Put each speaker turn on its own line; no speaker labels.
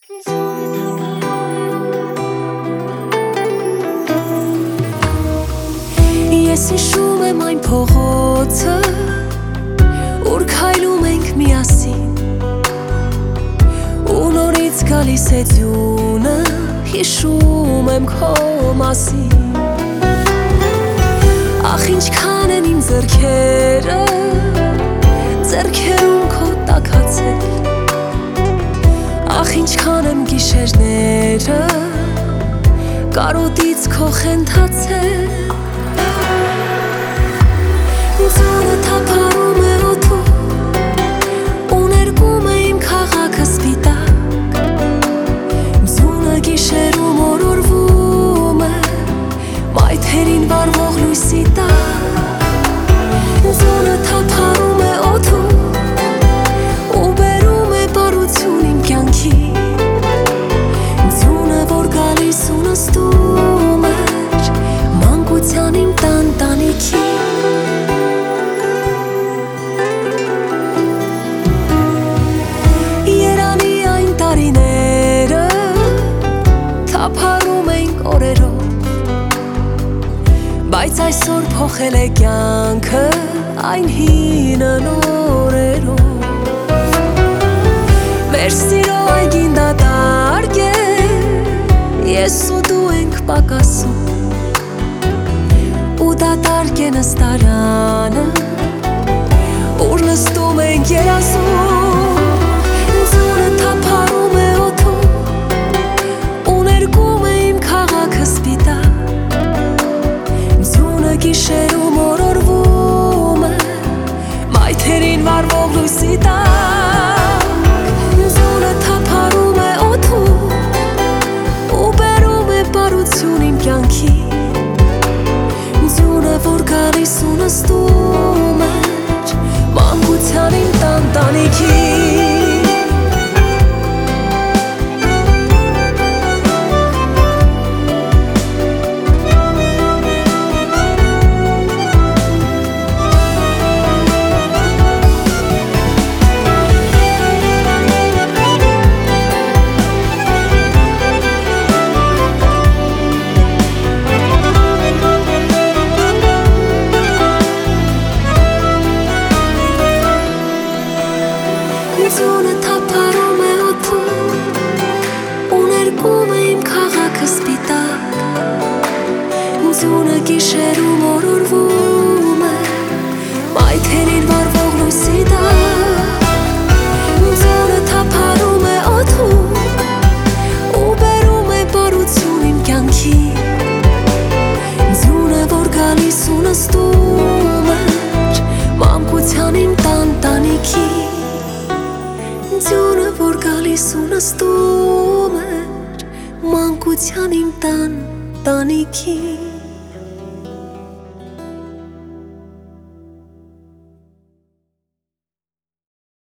Ես հիշում եմ այն փողոցը, ուր քայլում ենք միասին, ու նորից գալիս է ձյունը, հիշում եմ քո մասին։ Ախ ինչքան են իմ ձեռքերը, ձեռքերում քո տաքացել, ախ ինչքան եմ գիշերները, կարոտից քո խենթացել։ Ձյունը թափառում է օդում, ու ներկում է իմ քաղաքը սպիտակ, ձյունը գիշերում օրորվում է մայթերին վառվող լույսի տակ։ Ձյունը թափառում է օդում, ու բերում է բարություն իմ կյանքին, ձյունը որ գալիս ու նստում էր մանկության իմ տանտանիքին։ Թափառում ենք օրերով, բայց այսօր փոխել է կյանքը այն հինը նորերով։ Մեր սիրո այգին դատարկ է, ես ու դու ենք պակասում, ու դատարկ է նստարանը, ուր նստում ենք երազում։ Ձյունը թափառում է գիշերում օրորվում է մայթերին վառվող լույսի տակ։ Ձյունը թափառում է օդում, ու բերում է բարություն իմ կյանքին, ձյունը որ գալիս ու նստում էր մանկության իմ տանտանիքին։ Ձյունը թափառում է օդում, ու ներկում է իմ քաղաքը սպիտակ, ձյունը գիշերում օրորվում է մայթերին վառվող լույսի տակ։ Ձյունը թափառում է օդում, ու բերում է բարություն իմ կյանքին, ձյունը որ գալիս ու նստում էր մանկության իմ տանտանիքին, ձյունը որ գալիս ու նստում էր մանկության իմ տանտանիքին։